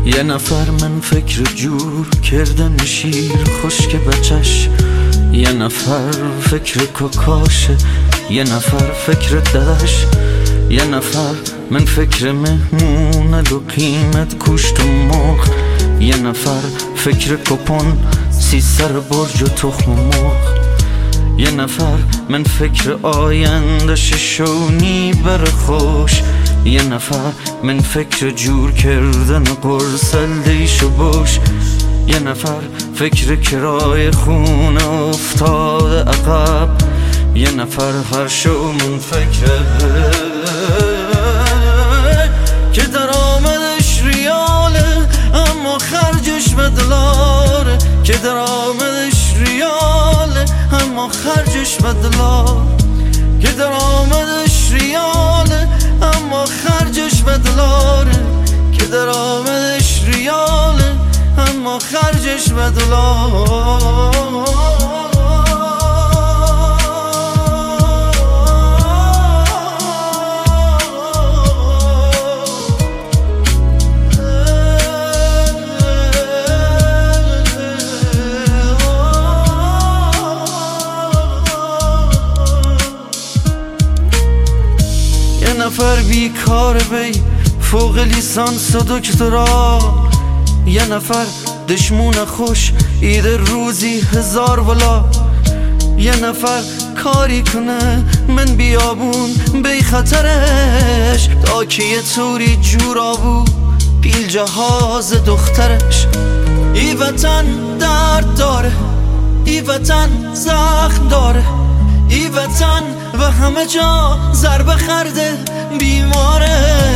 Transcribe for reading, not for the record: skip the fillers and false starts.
یه نفر من فکر جور کردن شیر خشک بچش، یه نفر فکر کاکاشه، یه نفر فکر ددش، یه نفر من فکر مهمون و قیمت گوشت و مرغ، یه نفر فکر کپون 300 برج و تخم مرغ، یه نفر من فکر آینده شونی بر خوش، یه نفر من فکر جور کردن قرصلدیش و بوش، یه نفر فکر کرای خونه افتاده عقب، یه نفر هر شو من فکر که درآمدش ریاله اما خرجش به دلاره، که درآمدش ریاله اما خرجش به دلار، که درآمدش ریاله اما خرجش به دلاره، که درآمدش ریاله اما خرجش به دلار. یه نفر بیکار بی فوق لیسانس و دکترا، یه نفر دشمون خوش ایده روزی 1000 ولا، یه نفر کاری کنه من بیابون بی خطرش، تا که یه طوری جورا بود پیل جهاز دخترش. ای وطن درد داره، ای وطن زخم داره، ای وطن و همه جا ضربه خرده بیماره،